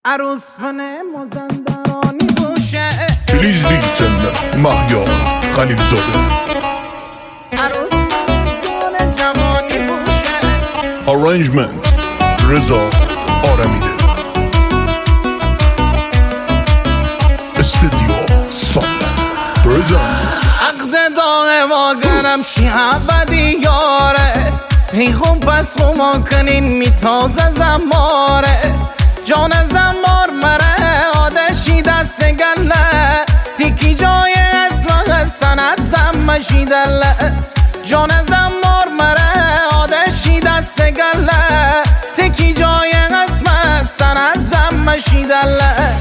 عروس فنه مزندرانی بوشه. Please listen مهیار خلیلزاده. عروس جان جوانی بوشه. Arrangement رضا آرمیده. استودیو سال present. عقد داغ واگرم چی عبدی یاره، پیغم پس خما کنین میتازه زماره. جان زمار مره آدشی دست گله، تیکی جای اسم سند زمشی دله. جان زمار مره آدشی دست گله، تیکی جای اسم سند زمشی دله.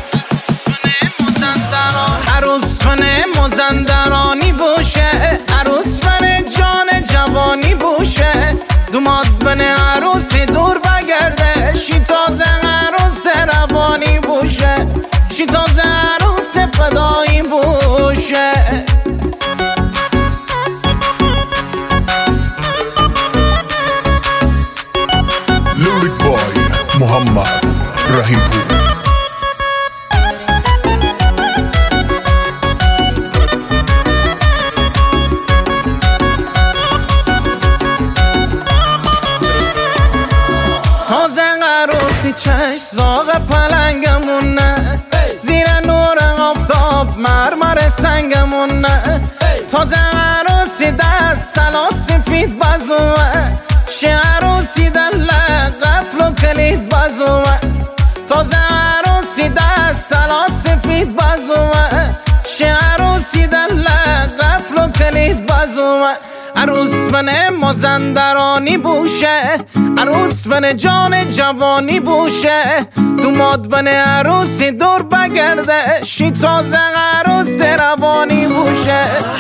عروس فنه مزندرانی بوشه، عروس فنه جان جوانی بوشه. دوماد بنه عروس دور بگرده، شی تازه عروس روانی بوشه، شی تازه عروس فدایی بوشه. Lyric boy محمد رحیم پور. تازه عروسی چشم زاغ پلنگمونه، زیر نور آفتاب مرمر سنگمونه. تازه عروسی دست طلا سفید بازوه، شه عروسی دل قفل و کلید بازوه. تازه عروسی دست طلا سفید بازوه، شه عروسی دل قفل و کلید بازوه. عروس فنه مزندرانی بوشه، عروس فنه جان جوانی بوشه. دوماد بنه عروسی دور بگرده، شی تازه عروس روانی بوشه.